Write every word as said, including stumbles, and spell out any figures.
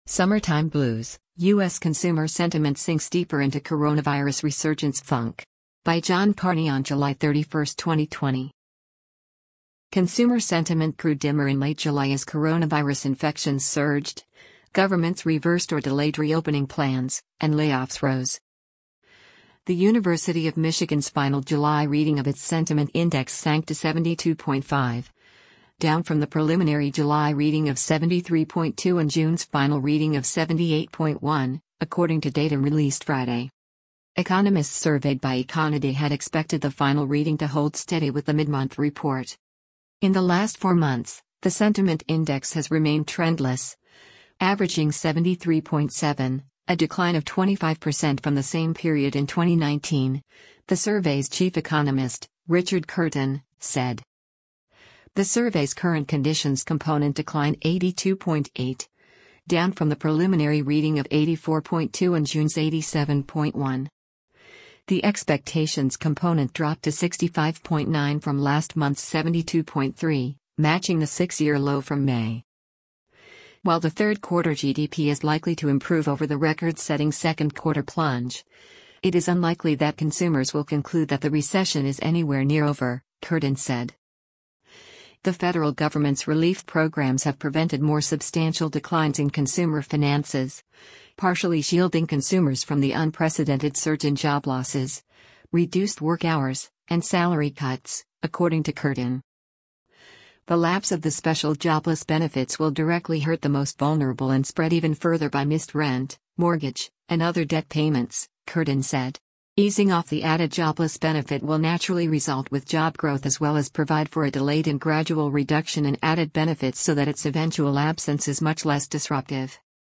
Summertime Blues, U S Consumer Sentiment Sinks Deeper into Coronavirus Resurgence Funk. By John Carney on July thirty-first, twenty twenty. Consumer sentiment grew dimmer in late July as coronavirus infections surged, governments reversed or delayed reopening plans, and layoffs rose. The University of Michigan's final July reading of its sentiment index sank to seventy-two point five. Down from the preliminary July reading of seventy-three point two and June's final reading of seventy-eight point one, according to data released Friday. Economists surveyed by Econoday had expected the final reading to hold steady with the mid-month report. In the last four months, the sentiment index has remained trendless, averaging seventy-three point seven, a decline of twenty-five percent from the same period in twenty nineteen, the survey's chief economist, Richard Curtin, said. The survey's current conditions component declined eighty-two point eight, down from the preliminary reading of eighty-four point two and June's eighty-seven point one. The expectations component dropped to sixty-five point nine from last month's seventy-two point three, matching the six-year low from May. While the third quarter G D P is likely to improve over the record-setting second quarter plunge, it is unlikely that consumers will conclude that the recession is anywhere near over, Curtin said. The federal government's relief programs have prevented more substantial declines in consumer finances, partially shielding consumers from the unprecedented surge in job losses, reduced work hours, and salary cuts, according to Curtin. The lapse of the special jobless benefits will directly hurt the most vulnerable and spread even further by missed rent, mortgage, and other debt payments, Curtin said. Easing off the added jobless benefit will naturally result with job growth as well as provide for a delayed and gradual reduction in added benefits so that its eventual absence is much less disruptive.